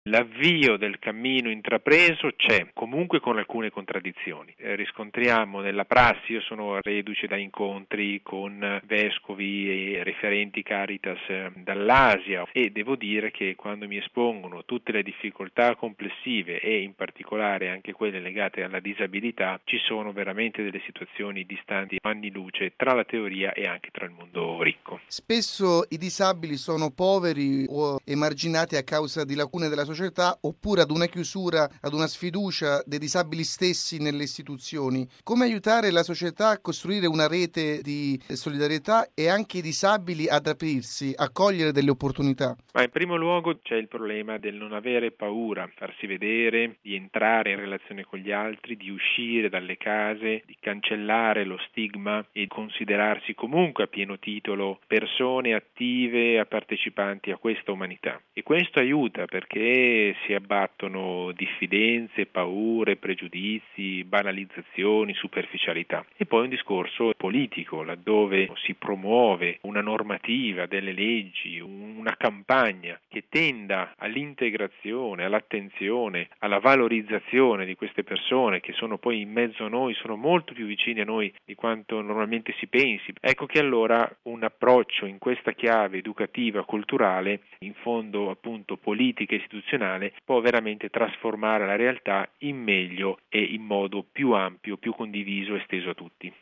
L'avvio del cammino intrapreso c'è, comunque con alcune contraddizioni. Riscontriamo nella prassi, io sono reduce da incontri con vescovi e referenti Caritas dall'Asia e devo dire che quando mi espongono tutte le difficoltà complessive e in particolare anche quelle legate alla disabilità, ci sono veramente delle situazioni distanti anni luce tra la teoria e anche tra il mondo ricco. Spesso i disabili sono poveri o emarginati a causa di lacune della società oppure ad una chiusura, ad una sfiducia dei disabili stessi nelle istituzioni. Come aiutare la società a costruire una rete di solidarietà e anche i disabili ad aprirsi, a cogliere delle opportunità? Ma in primo luogo c'è il problema del non avere paura, farsi vedere, di entrare in relazione con gli altri, di uscire dalle case, di cancellare lo stigma e considerarsi comunque a pieno titolo persone attive e partecipanti a questa umanità. E questo aiuta perché si abbattono diffidenze, paure, pregiudizi, banalizzazioni, superficialità. E poi un discorso politico, laddove si promuove una normativa, delle leggi, una campagna che tenda all'integrazione, all'attenzione, alla valorizzazione di queste persone che sono poi in mezzo a noi, sono molto più vicini a noi di quanto normalmente si pensi. Ecco che allora un approccio in questa chiave educativa, culturale, in fondo appunto politica e istituzionale, può veramente trasformare la realtà in meglio e in modo più ampio, più condiviso e esteso a tutti.